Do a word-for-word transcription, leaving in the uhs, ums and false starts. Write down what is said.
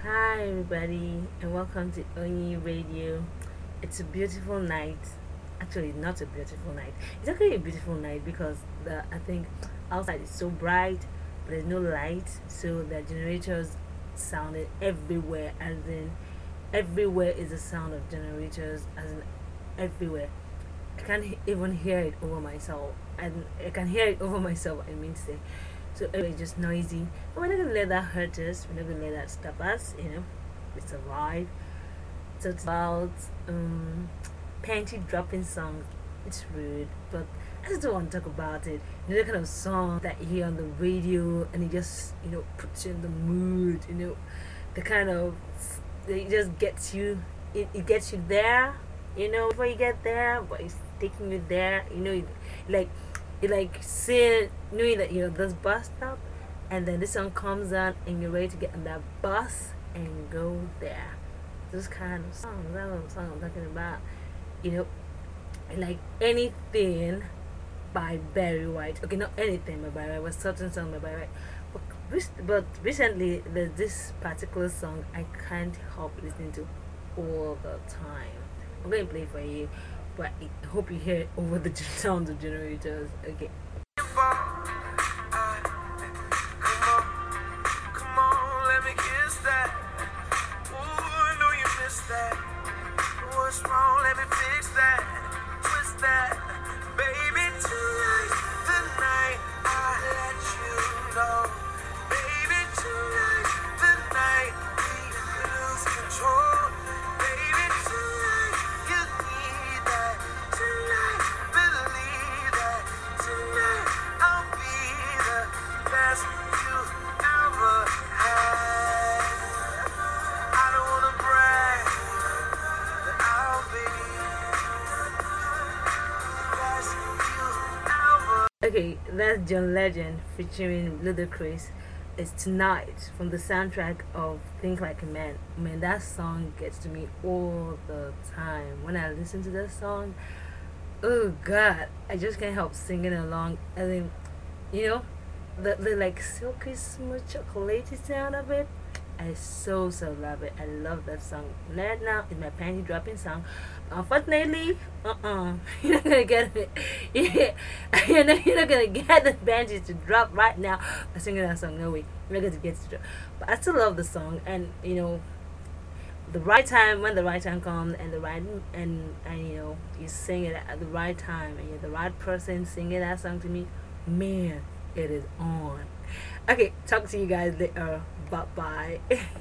Hi, everybody, and welcome to Oni Radio. It's a beautiful night. Actually, not a beautiful night. It's actually a beautiful night because the I think outside is so bright, but there's no light, so the generators sounded everywhere. As in, everywhere is the sound of generators. As in, everywhere. I can't he- even hear it over myself, and I can hear it over myself. I mean to say. So it's just noisy. But we're not gonna let that hurt us. We're not gonna let that stop us. You know, we survive. So it's about um, panty dropping songs. It's rude, but I just don't want to talk about it. You know, the kind of song that you hear on the radio, and it just you know puts you in the mood. You know, the kind of it just gets you. It, it gets you there. You know, before you get there, but it's taking you there. You know, it, like you like seeing knowing that you're this bus stop, and then this song comes on and you're ready to get on that bus and go there. Those kind of songs, that's what song I'm talking about. You know, like anything by Barry White. Okay, not anything by Barry White, but certain song by Barry White. But, but recently, there's this particular song I can't help listening to all the time. I'm going to play it for you, but I hope you hear it over the sound of generators. Okay. What's wrong? Let me fix that. Twist that. Baby, tonight's the night I let you know. Baby, tonight's the night we lose control. Baby, tonight you need that. Tonight, believe that. Tonight I'll be the best you ever had. I don't wanna brag. Okay, that's John Legend featuring Ludacris. It's Tonight from the soundtrack of Think Like a Man. Man, that song gets to me all the time. When I listen to that song, oh god, I just can't help singing along. I think, you know, the, the like silky smooth chocolatey sound of it. I so so love it. I love that song. Right now is my panty dropping song. Unfortunately, uh uh-uh, you're not gonna get it. Yeah, you're not, you're not gonna get the panties to drop right now by singing that song. No way, you're not gonna get it to drop. But I still love the song, and you know, the right time when the right time comes, and the right and and you know you sing it at the right time, and you're the right person singing that song to me. Man, it is on. Okay, talk to you guys later. Bye bye.